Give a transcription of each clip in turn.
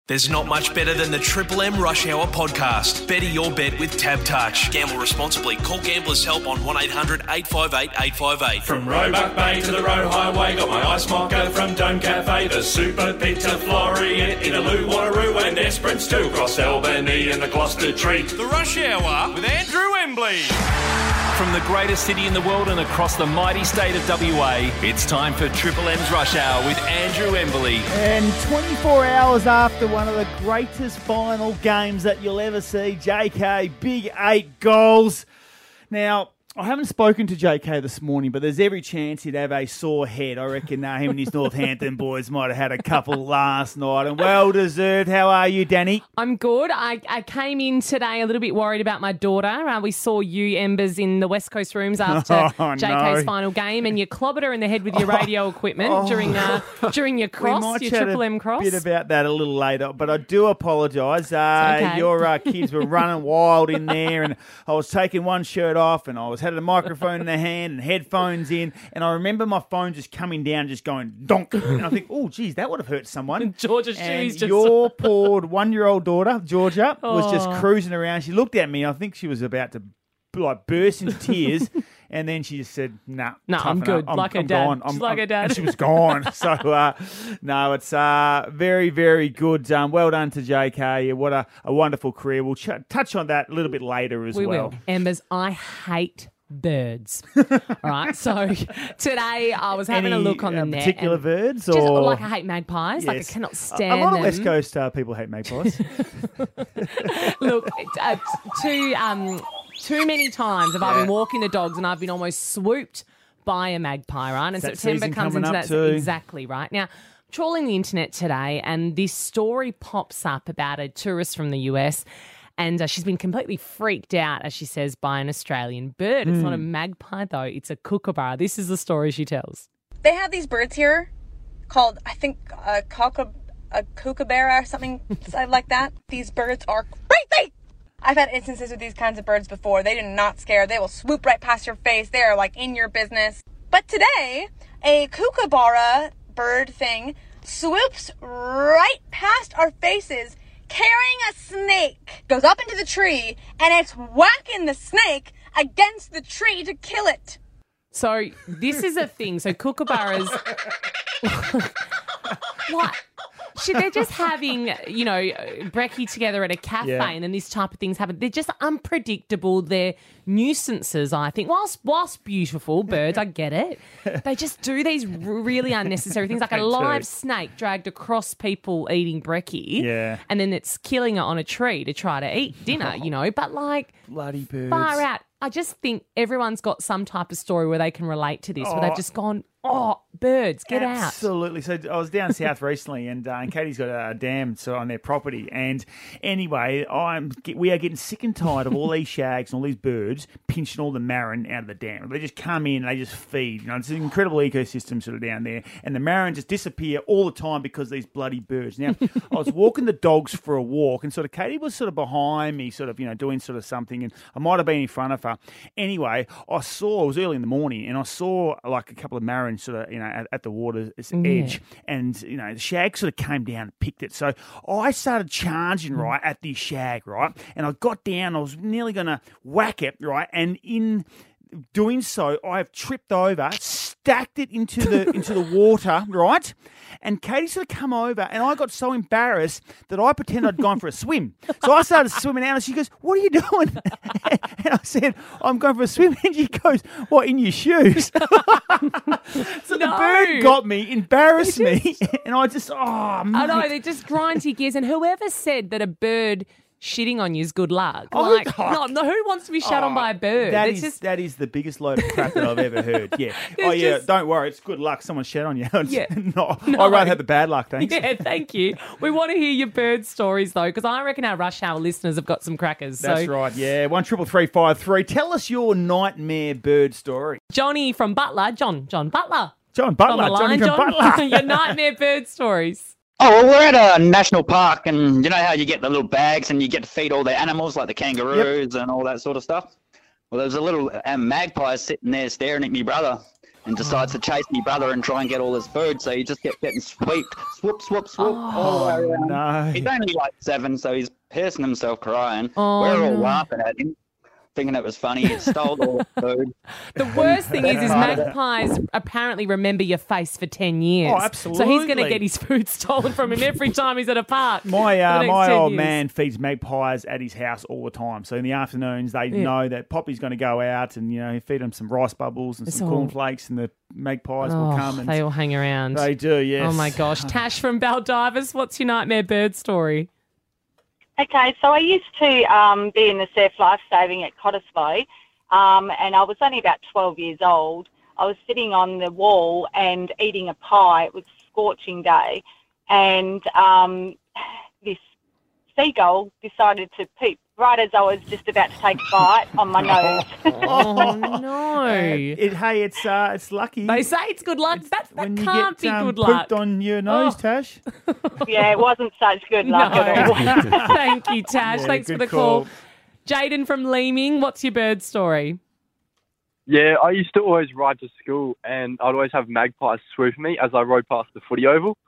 There's not much better than the Triple M Rush Hour podcast. Better your bet with Tab Touch. Gamble responsibly. Call Gamblers Help on 1-800-858-858. From Roebuck Bay to the Roe Highway, got my ice mocha from Dome Cafe, the Super Pit to Florian, Inaloo, Wanneroo and Esperance too, across Albany and the Gloucester Treat. The Rush Hour with Andrew Embley. From the greatest city in the world and across the mighty state of WA, it's time for Triple M's Rush Hour with Andrew Embley. And 24 hours after one of the greatest final games that you'll ever see, JK, big 8 goals. Now, I haven't spoken to JK this morning, but there's every chance he'd have a sore head. I reckon him and his Northampton boys might have had a couple last night, and well deserved. How are you, Danny? I'm good. I came in today a little bit worried about my daughter. We saw you, Embers, in the West Coast rooms after JK's final game, and you clobbered her in the head with your radio equipment during your cross, your Triple M cross. We might chat a bit about that a little later, but I do apologise. Okay. Your kids were running wild in there, and I was taking one shirt off, and I had a microphone in the hand and headphones in, and I remember my phone just coming down, just going donk, and I think, oh, geez, that would have hurt someone. Georgia's and shoes just... your poor 1-year-old daughter, Georgia, was just cruising around. She looked at me, I think she was about to burst into tears, and then she just said, nah, I'm good. I'm like her dad. gone. She's like her dad. And she was gone. So, no, it's very, very good. Well done to JK. What a wonderful career. We'll touch on that a little bit later as well. We will. Embers, I hate birds. All right, so today I was having a look on the net. Particular birds? Just or like I hate magpies. Yes. Like I cannot stand them. A lot of West Coast people hate magpies. Look, too many times have I been walking the dogs and I've been almost swooped by a magpie, right? And that September comes into that. Too. Exactly, right. Now, trawling the internet today, and this story pops up about a tourist from the US, and she's been completely freaked out, as she says, by an Australian bird. It's not a magpie, though. It's a kookaburra. This is the story she tells. They have these birds here called, I think, a kookaburra or something like that. These birds are crazy! I've had instances with these kinds of birds before. They do not scare. They will swoop right past your face. They are like in your business. But today, a kookaburra bird thing swoops right past our faces carrying a snake, goes up into the tree, and it's whacking the snake against the tree to kill it. So this is a thing. So kookaburras... What? They're just having, brekkie together at a cafe and then this type of things happen. They're just unpredictable. They're nuisances, I think. Whilst beautiful birds, I get it. They just do these really unnecessary things, like a live snake dragged across people eating brekkie. Yeah. And then it's killing it on a tree to try to eat dinner, But like... Bloody birds. Far out. I just think everyone's got some type of story where they can relate to this, where they've just gone, birds, get out. Absolutely. So I was down south recently, and Katie's got a dam on their property. And anyway, we are getting sick and tired of all these shags and all these birds pinching all the marron out of the dam. They just come in and they just feed. It's an incredible ecosystem sort of down there. And the marron just disappear all the time because of these bloody birds. Now, I was walking the dogs for a walk, and sort of Katie was sort of behind me, sort of, doing sort of something, and I might have been in front of her. Anyway, it was early in the morning, and I saw like a couple of marrons sort of, at the water's edge, and, the shag sort of came down and picked it. So I started charging, right, at this shag, right, and I got down, I was nearly going to whack it, right, and in doing so, I have tripped over, stacked it into the water, right? And Katie sort of come over, and I got so embarrassed that I pretended I'd gone for a swim. So I started swimming out, and she goes, "What are you doing?" And I said, "I'm going for a swim." And she goes, "What, in your shoes?" So the bird got me, embarrassed me, and I just, I know, they just grind your gears. And whoever said that a bird shitting on you is good luck. No, who wants to be shat on by a bird? That is the biggest load of crap that I've ever heard. Yeah. Don't worry, it's good luck. Someone shat on you. No. I'd rather have the bad luck, thanks. Yeah, thank you. We want to hear your bird stories, though, because I reckon our Rush Hour listeners have got some crackers. That's right, yeah. 13353. Tell us your nightmare bird story. Johnny from Butler. John Butler. Johnny from Butler. Your nightmare bird stories. Oh, well, we're at a national park, and you know how you get the little bags and you get to feed all the animals, like the kangaroos and all that sort of stuff? Well, there's a little magpie sitting there staring at me brother, and decides to chase my brother and try and get all his food. So he just kept getting swept, swoop, swoop, swoop, all the way around. No. He's only like 7, so he's piercing himself crying. Oh, We're all no. laughing at him, thinking it was funny. He stole all the food. The worst thing is magpies apparently remember your face for 10 years. Oh, absolutely. So he's going to get his food stolen from him every time he's at a park. My for the next my 10 old years. man feeds magpies at his house all the time. So in the afternoons, they know that Poppy's going to go out and, you feed them some rice bubbles and some cornflakes, and the magpies will come. And They all hang around. They do, yes. Oh, my gosh. Tash from Baldivis, what's your nightmare bird story? Okay, so I used to be in the surf lifesaving at Cottesloe, and I was only about 12 years old. I was sitting on the wall and eating a pie. It was a scorching day, and this seagull decided to poop right as I was just about to take a bite on my nose. Oh, no. It's lucky. They say it's good luck. That when you can't get be good luck. pooped on your nose, Tash. Yeah, it wasn't such good luck at all. Thank you, Tash. Yeah, Thanks for good the call. Jaden from Leeming, what's your bird story? Yeah, I used to always ride to school, and I'd always have magpies swoop me as I rode past the footy oval.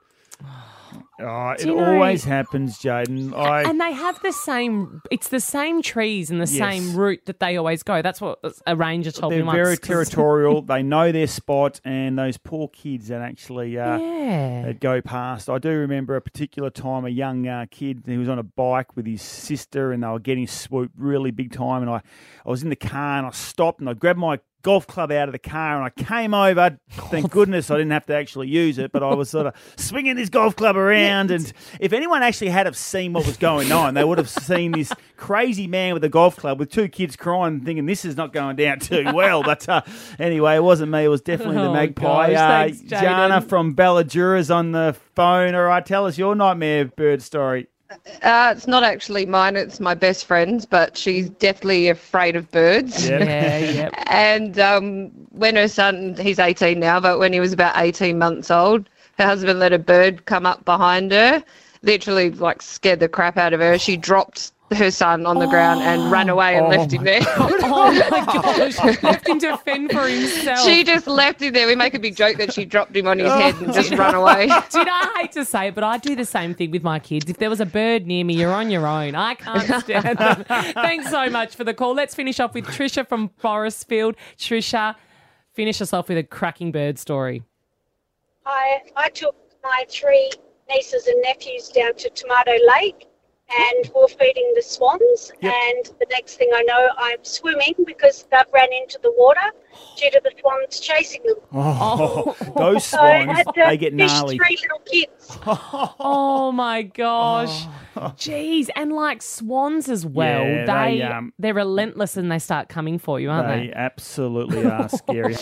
Oh, it Do you know- always happens, Jaden. And they have it's the same trees and the same route that they always go. That's what a ranger told me They're once. very 'cause- territorial. They know their spot, and those poor kids that actually that go past. I do remember a particular time, a young kid who was on a bike with his sister, and they were getting swooped really big time. And I was in the car, and I stopped, and I grabbed my golf club out of the car, and I came over. Thank goodness I didn't have to actually use it, but I was sort of swinging this golf club around. And if anyone actually had have seen what was going on, they would have seen this crazy man with a golf club with 2 kids crying, thinking this is not going down too well. But anyway, it wasn't me. It was definitely the magpie. Gosh, thanks, Jaden. Jana from Balladura's on the phone. All right, tell us your nightmare bird story. It's not actually mine, it's my best friend's, but she's definitely afraid of birds. Yeah. And when her son, he's 18 now, but when he was about 18 months old, her husband let a bird come up behind her, literally scared the crap out of her. She dropped her son on the ground and ran away and left him there. Oh, my gosh. Left him to fend for himself. She just left him there. We make a big joke that she dropped him on his head and just run away. Do you know, I hate to say it, but I do the same thing with my kids. If there was a bird near me, you're on your own. I can't stand them. Thanks so much for the call. Let's finish off with Trisha from Forestfield. Trisha, finish us off with a cracking bird story. Hi, I took my 3 nieces and nephews down to Tomato Lake, and we're feeding the swans. Yep. And the next thing I know, I'm swimming because they've ran into the water due to the swans chasing them. Those So I swans, had to they get fish gnarly. 3 little kids. Oh, my gosh. Jeez, and swans as well. Yeah, they're relentless and they start coming for you, aren't They they? absolutely are scary.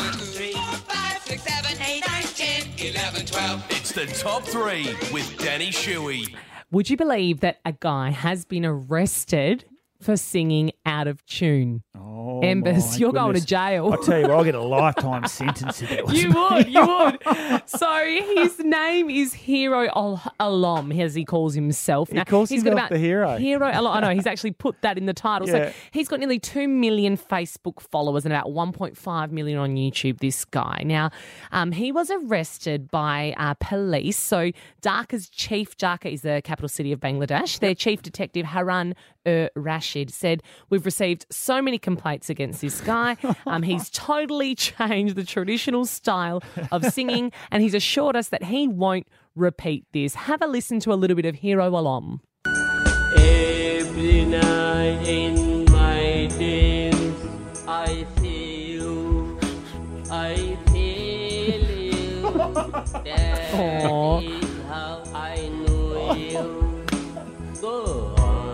11, 12. It's the top 3 with Danny Shuey. Would you believe that a guy has been arrested for singing out of tune? Oh, Embers, my you're going to goodness. jail. I'll tell you what, I'll get a lifetime sentence if it was You would. So his name is Hero Alom, as he calls himself. He calls himself the hero. Hero Alom. I know, he's actually put that in the title. Yeah. So he's got nearly 2 million Facebook followers and about 1.5 million on YouTube, this guy. Now, he was arrested by police. So Dhaka's Dhaka is the capital city of Bangladesh. Their chief detective, Harun Rashid, said, "We've received so many complaints against this guy. He's totally changed the traditional style of singing, and he's assured us that he won't repeat this." Have a listen to a little bit of Hero Alom. Every night in my dreams, I see you, I feel you. That is how I know you. Go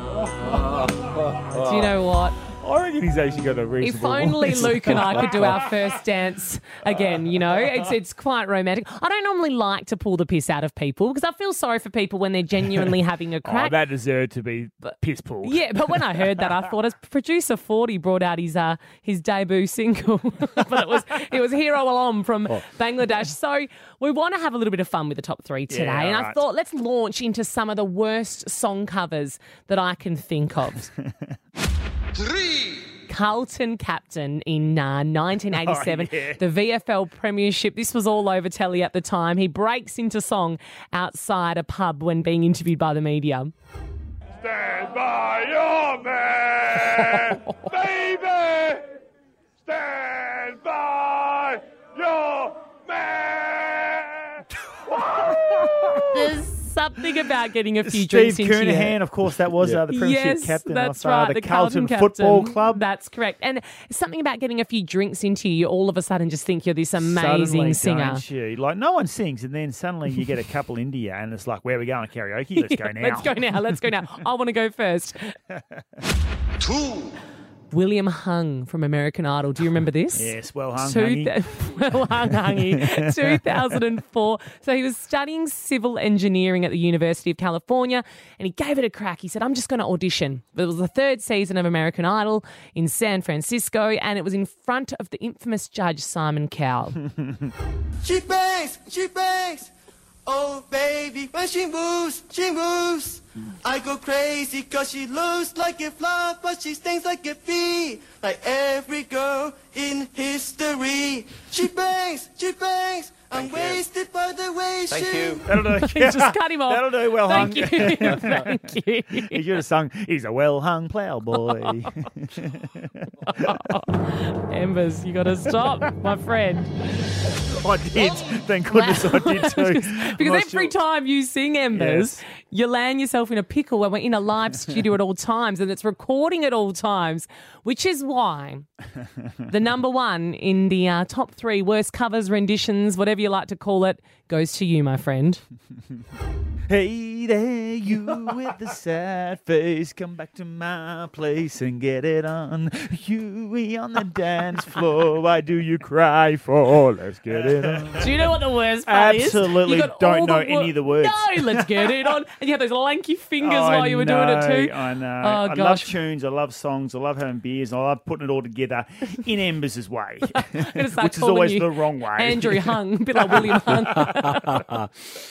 on. Do you know what? I reckon he's actually got a reasonable If only voice. Luke and I could do our first dance again, it's quite romantic. I don't normally like to pull the piss out of people because I feel sorry for people when they're genuinely having a crack. Oh, that deserved to be piss pulled. Yeah, but when I heard that, I thought as producer 40 brought out his debut single, but it was Hero Alom from Bangladesh. So we want to have a little bit of fun with the top 3 today, Yeah, and I right. thought let's launch into some of the worst song covers that I can think of. Carlton captain in 1987, the VFL Premiership. This was all over telly at the time. He breaks into song outside a pub when being interviewed by the media. Stand by your man, baby. Stand by your man. There's something about getting a few drinks Steve into you. Kernahan, of course, that was the Premiership Yes, captain that's of right, the Carlton Football Club. That's correct. And something about getting a few drinks into you, you all of a sudden just think you're this amazing Suddenly, singer. don't you? Like, no one sings, and then suddenly you get a couple into you, and it's like, where are we going? Karaoke? Let's go now. Let's go now. I want to go first. 2. William Hung from American Idol. Do you remember this? Yes, well hung, Hungy. Well hung, Hungy. 2004. So he was studying civil engineering at the University of California, and he gave it a crack. He said, I'm just going to audition. It was the 3rd season of American Idol in San Francisco, and it was in front of the infamous judge Simon Cowell. She bangs, oh baby, when she moves. I go crazy cause she looks like a flower, but she stings like a bee, like every girl in history. She bangs, I'm wasted by the way she... That'll do. Just cut him off. That'll do, well hung. Thank you. Thank you. He should have sung, he's a well-hung plowboy. Embers, you got to stop, my friend. I did. Thank goodness I did too. Because every time you sing Embers, you land yourself in a pickle when we're in a live studio at all times and it's recording at all times, which is why the number one in the top 3 worst covers, renditions, whatever you like to call it, goes to you, my friend. Hey there, you with the sad face, come back to my place and get it on. Huey on the dance floor, why do you cry for? Let's get it on. Do you know what the worst part is? Absolutely don't know any of the words. No, let's get it on. And you had those lanky fingers while you were doing it too. I know. Oh, I gosh. love tunes, I love songs, I love having beers, and I love putting it all together in Embers' way, which is always the wrong way. Andrew Hung, a bit like William Hung.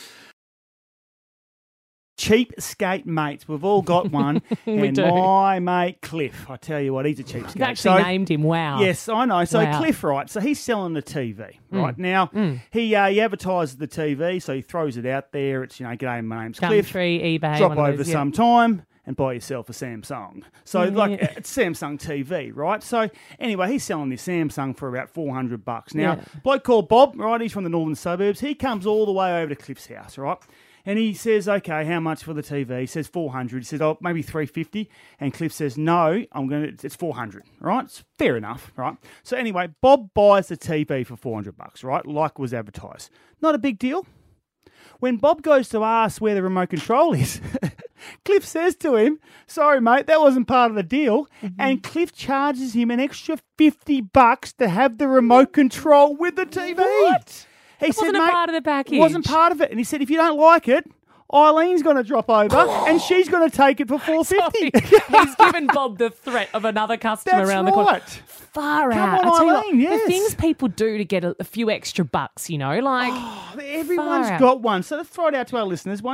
Cheapskate mates. We've all got one. We and do. my mate Cliff, I tell you what, he's a cheapskate. You've actually named him. Wow. Yes, I know. So Wow. Cliff, right, so he's selling the TV, right? Now, he advertises the TV, so he throws it out there. It's, g'day, my name's Cliff. Gumtree, eBay. Drop one of over those, some time and buy yourself a Samsung. So, it's Samsung TV, right? So, anyway, he's selling this Samsung for about $400. Now, bloke called Bob, right? He's from the northern suburbs. He comes all the way over to Cliff's house, right? And he says, okay, how much for the TV? He says 400. He says, oh, maybe 350. And Cliff says, no, it's 400, right? It's fair enough, right? So anyway, Bob buys the TV for $400, right? Like was advertised. Not a big deal. When Bob goes to ask where the remote control is, Cliff says to him, sorry, mate, that wasn't part of the deal. And Cliff charges him an extra $50 to have the remote control with the TV. What? He It wasn't a part of the package. Wasn't part of it. And he said, if you don't like it, Eileen's going to drop over and she's going to take it for $450. He's given Bob the threat of another customer That's around the corner. right. Far Come out. on, I tell you what, Eileen, yes. The things people do to get a few extra bucks, like Everyone's far out. got one. So let's throw it out to our listeners.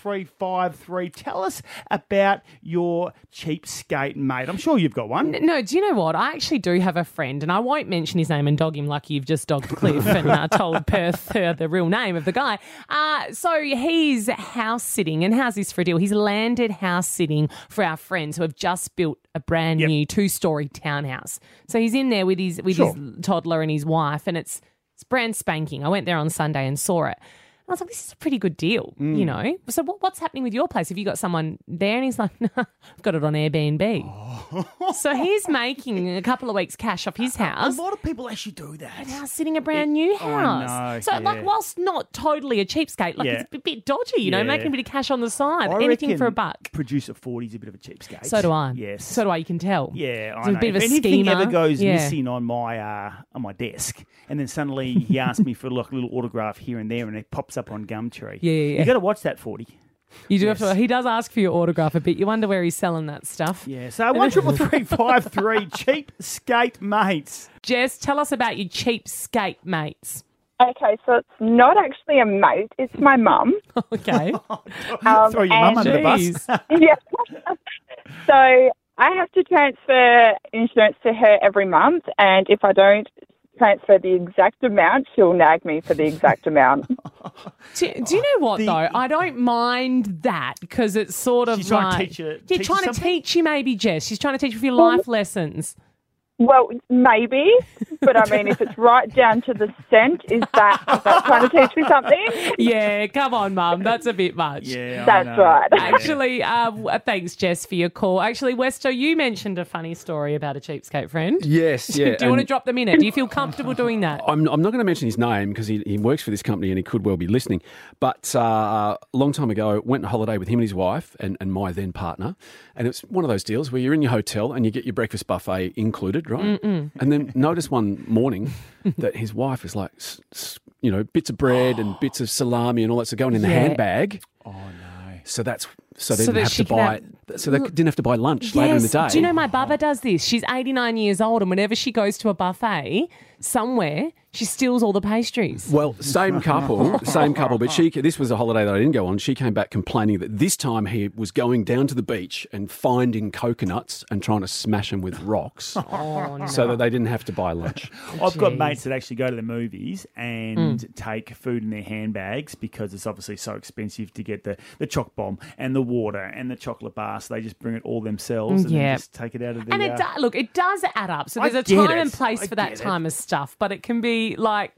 133353. Tell us about your cheapskate mate. I'm sure you've got one. No, do you know what? I actually do have a friend, and I won't mention his name and dog him like you've just dogged Cliff and told Perth the real name of the guy. So he's house sitting, and how's this for a deal? He's landed house sitting for our friends who have just built a brand new 2-story townhouse. So he's in there with his toddler and his wife, and it's brand spanking. I went there on Sunday and saw it. I was like, this is a pretty good deal, So what's happening with your place? Have you got someone there? And he's like, no, I've got it on Airbnb. So he's making a couple of weeks cash off his house. A lot of people actually do that. And now sitting a brand new house. I know, So whilst not totally a cheapskate, it's a bit dodgy, making a bit of cash on the side. I Anything reckon for a buck. Producer 40 is a bit of a cheapskate. So do I. Yes. So do I, you can tell. Yeah, I He's know. a bit of a if anything schemer. ever goes missing on my desk, and then suddenly he asks me for like a little autograph here and there, and it pops up on Gumtree. Yeah. You got to watch that 40. You do have to. He does ask for your autograph a bit. You wonder where he's selling that stuff. Yeah. So 133353 cheapskate mates. Jess, tell us about your cheapskate mates. Okay, so it's not actually a mate, it's my mum. Okay. Throw your mum under the bus. Yeah. So I have to transfer insurance to her every month, and if I don't transfer the exact amount, she'll nag me for the exact amount. Do you know what, though? I don't mind that because it's sort of She's trying to like... teach you- She's teach you trying to something? teach you maybe, Jess. She's trying to teach you a few life lessons. Well, maybe, but I mean, if it's right down to the cent, is that trying to teach me something? Yeah, come on, Mum. That's a bit much. Yeah, That's right. Actually, thanks, Jess, for your call. Actually, Westo, you mentioned a funny story about a cheapskate friend. Yes, yeah. Do you want to drop them in it? Do you feel comfortable doing that? I'm not going to mention his name because he works for this company and he could well be listening. But a long time ago, went on holiday with him and his wife and my then partner. And it's one of those deals where you're in your hotel and you get your breakfast buffet included, right? Mm-mm. And then notice one morning that his wife is like, bits of bread and bits of salami and all that stuff going in the Yeah. handbag. Oh, no. So they So didn't that have she to can buy. have- So they didn't have to buy lunch later in the day. Do you know my baba does this? She's 89 years old, and whenever she goes to a buffet somewhere, she steals all the pastries. Well, same couple, but this was a holiday that I didn't go on. She came back complaining that this time he was going down to the beach and finding coconuts and trying to smash them with rocks so that they didn't have to buy lunch. I've got mates that actually go to the movies and take food in their handbags because it's obviously so expensive to get the choc bomb and the water and the chocolate bar, so they just bring it all themselves and then just take it out of the... And it does add up. So I there's a get time it. and place I for that get it. time of stuff, but it can be like,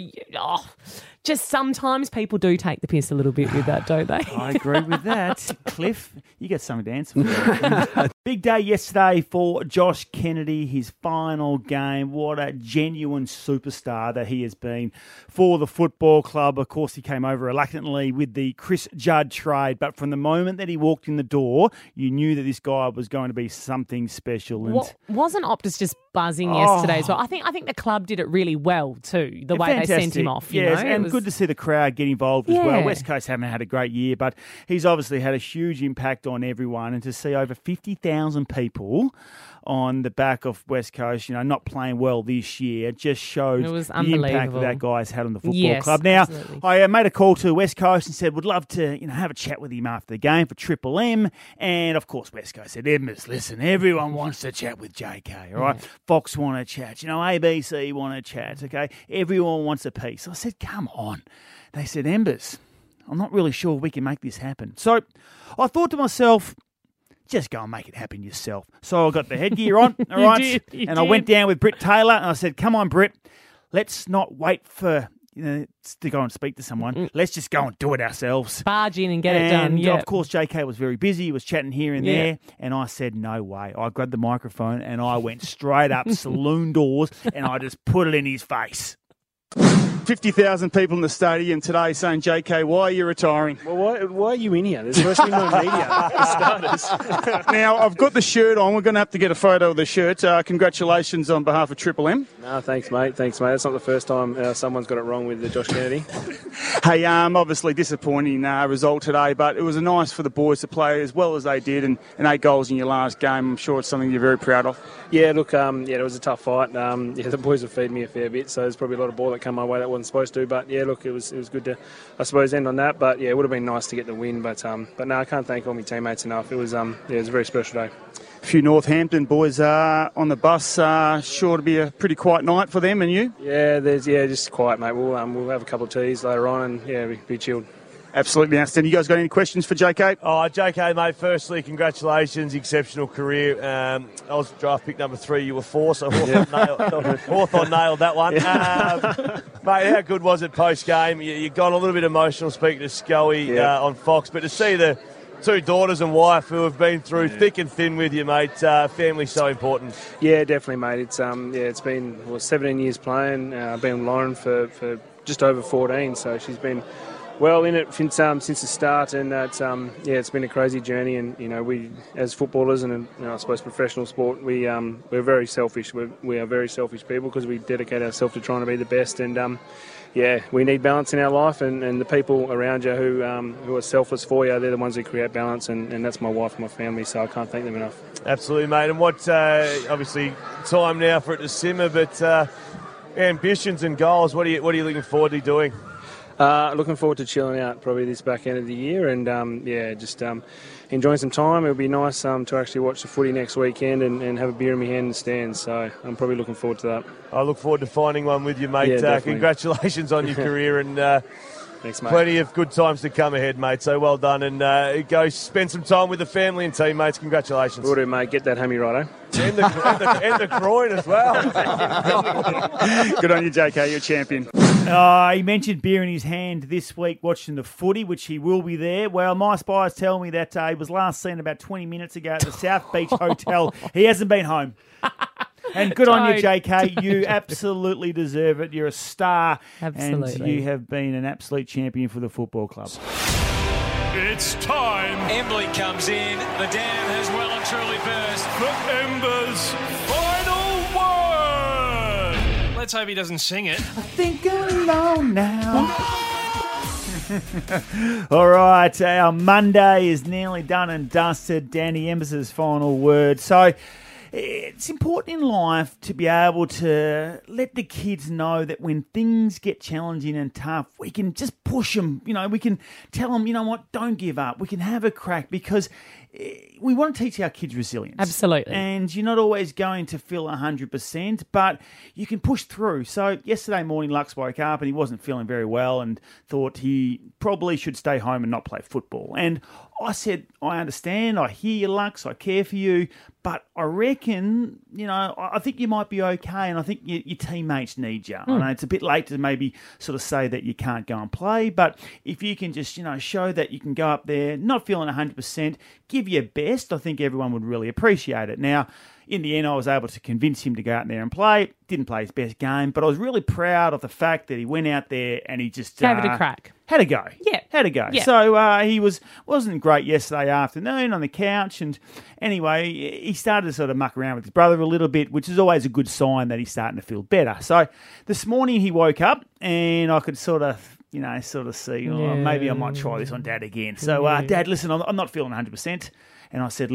just sometimes people do take the piss a little bit with that, don't they? I agree with that. Cliff, you got something to answer for. Big day yesterday for Josh Kennedy, his final game. What a genuine superstar that he has been for the football club. Of course, he came over reluctantly with the Chris Judd trade, but from the moment that he walked in the door, you knew that this guy was going to be something special. And Wasn't Optus just buzzing yesterday as well? I think the club did it really well too, the way they sent him off. You Yes, know? and It was- good to see the crowd get involved as Yeah. well. West Coast haven't had a great year, but he's obviously had a huge impact on everyone. And to see over 50,000 people on the back of West Coast, not playing well this year, just shows It was the impact unbelievable. that guy's had on the football Yes, club. Now, absolutely. I made a call to West Coast and said, would love to have a chat with him after the game for Triple M. And, of course, West Coast said, Edmonds, listen, everyone wants to chat with JK, all right? Fox want to chat. ABC want to chat, okay? Everyone wants a piece. I said, come on. They said, Embers, I'm not really sure we can make this happen. So I thought to myself, just go and make it happen yourself. So I got the headgear on, all You right? did, you I went did. down with Britt Taylor and I said, come on, Britt, let's not wait for to go and speak to someone. Let's just go and do it ourselves. Barge in and get it done. And Yeah. of course, JK was very busy. He was chatting here and Yeah. there. And I said, no way. I grabbed the microphone and I went straight up saloon doors and I just put it in his face. 50,000 people in the stadium today saying, JK, why are you retiring? Well, why are you in here? There's supposed to be no media for starters. Now, I've got the shirt on. We're going to have to get a photo of the shirt. Congratulations on behalf of Triple M. No, thanks, mate. It's not the first time someone's got it wrong with Josh Kennedy. Hey, obviously disappointing result today, but it was nice for the boys to play as well as they did, and 8 goals in your last game. I'm sure it's something you're very proud of. Yeah, look, it was a tough fight. The boys have fed me a fair bit, so there's probably a lot of ball that come my way that wasn't supposed to. But yeah, look, it was good to, I suppose, end on that. But yeah, it would have been nice to get the win. But no, I can't thank all my teammates enough. It was a very special day. A few Northampton boys on the bus. Sure to be a pretty quiet night for them and you. Yeah, just quiet, mate. We'll have a couple of teas later on, and yeah, be chilled. Absolutely outstanding. You guys got any questions for JK? Oh, JK, mate, firstly, congratulations, exceptional career. I was draft pick number 3, you were 4, so Hawthorn nailed that one. Mate, how good was it post-game? You got a little bit emotional speaking to Scully on Fox, but to see the 2 daughters and wife who have been through thick and thin with you, mate, family's so important. Yeah, definitely, mate. It's been 17 years playing. I've been with Lauren for just over 14, so she's been well in it since the start, and it's been a crazy journey. And we as footballers and I suppose professional sport, we're very selfish. We are very selfish people because we dedicate ourselves to trying to be the best. And we need balance in our life, and the people around you who are selfless for you, they're the ones who create balance, and that's my wife and my family. So I can't thank them enough. Absolutely, mate. And what obviously time now for it to simmer, but ambitions and goals. What are you looking forward to doing? Looking forward to chilling out probably this back end of the year, and enjoying some time. It'll be nice to actually watch the footy next weekend and have a beer in my hand in the stands. So I'm probably looking forward to that. I look forward to finding one with you, mate. Yeah, definitely. Congratulations on your career and thanks, mate. Plenty of good times to come ahead, mate. So well done, and go spend some time with the family and teammates. Congratulations. Will do, mate. Get that hammy right, eh? And the groin as well. Good on you, JK. You're a champion. He mentioned beer in his hand this week watching the footy, which he will be there. Well, my spies tell me that he was last seen about 20 minutes ago at the South Beach Hotel. He hasn't been home. And good on you, JK. You absolutely deserve it. You're a star. Absolutely. And you have been an absolute champion for the football club. It's time. Embley comes in. The dam has well and truly burst. For Ember's final word. Let's hope he doesn't sing it. I think I'm alone now. All right, our Monday is nearly done and dusted. Danny Embers' final word. So it's important in life to be able to let the kids know that when things get challenging and tough, we can just push them. You know, we can tell them, you know what, don't give up. We can have a crack because we want to teach our kids resilience. Absolutely. And you're not always going to feel 100%, but you can push through. So yesterday morning, Lux woke up and he wasn't feeling very well and thought he probably should stay home and not play football. And I said, I understand, I hear you, Lux, I care for you, but I reckon, you know, I think you might be okay, and I think your teammates need you. I know it's a bit late to maybe sort of say that you can't go and play, but if you can just, you know, show that you can go up there, not feeling 100%, give your best, I think everyone would really appreciate it. Now, in the end, I was able to convince him to go out there and play. Didn't play his best game, but I was really proud of the fact that he went out there and he just gave it a crack. Had a go. Yeah. Had a go. Yeah. So he wasn't great yesterday afternoon on the couch. And anyway, he started to sort of muck around with his brother a little bit, which is always a good sign that he's starting to feel better. So this morning he woke up and I could sort of see, maybe I might try this on Dad again. So, Dad, listen, I'm not feeling 100%. And I said,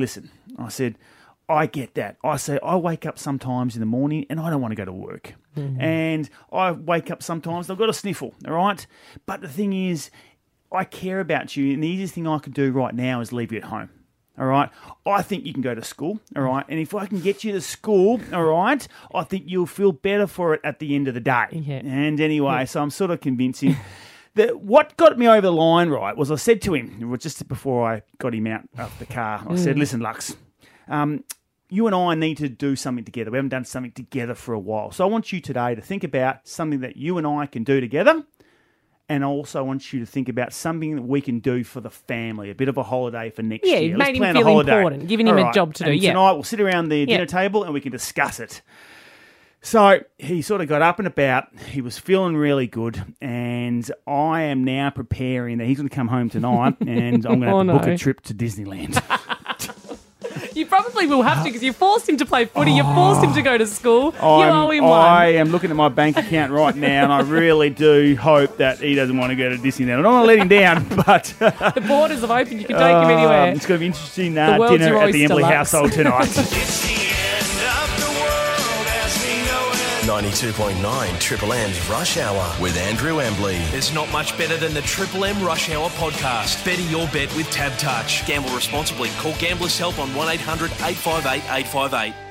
I get that. I say, I wake up sometimes in the morning and I don't want to go to work. Mm-hmm. And I wake up sometimes, I've got a sniffle, all right? But the thing is, I care about you, and the easiest thing I could do right now is leave you at home, all right? I think you can go to school, all right? And if I can get you to school, all right, I think you'll feel better for it at the end of the day. Yeah. And anyway, so I'm sort of convincing that what got me over the line, right, was I said to him, just before I got him out of the car, I said, listen, Lux, you and I need to do something together. We haven't done something together for a while. So I want you today to think about something that you and I can do together. And I also want you to think about something that we can do for the family, a bit of a holiday for next year. Yeah, Let's made him plan a feel holiday. important, giving him a job to do. And tonight we'll sit around the dinner table and we can discuss it. So he sort of got up and about. He was feeling really good, and I am now preparing that he's going to come home tonight, and I'm going to have to book a trip to Disneyland. You probably will have to because you forced him to play footy. You forced him to go to school. You owe him one. I am looking at my bank account right now, and I really do hope that he doesn't want to go to Disneyland. I don't want to let him down, but the borders have opened. You can take him anywhere. It's going to be interesting dinner at the Embley household tonight. 92.9 Triple M's Rush Hour with Andrew Embley. There's not much better than the Triple M Rush Hour podcast. Better your bet with Tab Touch. Gamble responsibly. Call Gamblers Help on 1800 858 858.